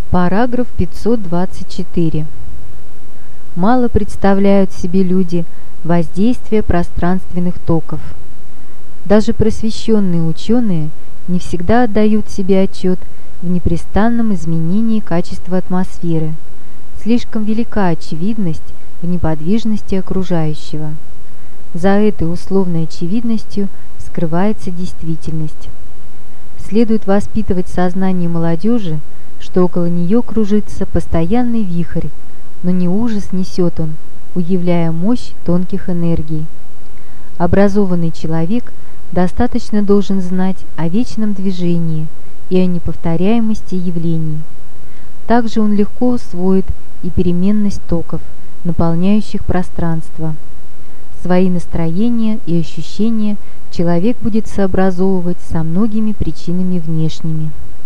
Параграф 524. Мало представляют себе люди воздействие пространственных токов. Даже просвещенные ученые не всегда отдают себе отчет в непрестанном изменении качества атмосферы. Слишком велика очевидность в неподвижности окружающего. За этой условной очевидностью скрывается действительность. Следует воспитывать сознание молодежи, что около нее кружится постоянный вихрь, но не ужас несет он, уявляя мощь тонких энергий. Образованный человек достаточно должен знать о вечном движении и о неповторяемости явлений. Также он легко усвоит и переменность токов, наполняющих пространство. Свои настроения и ощущения человек будет сообразовывать со многими причинами внешними.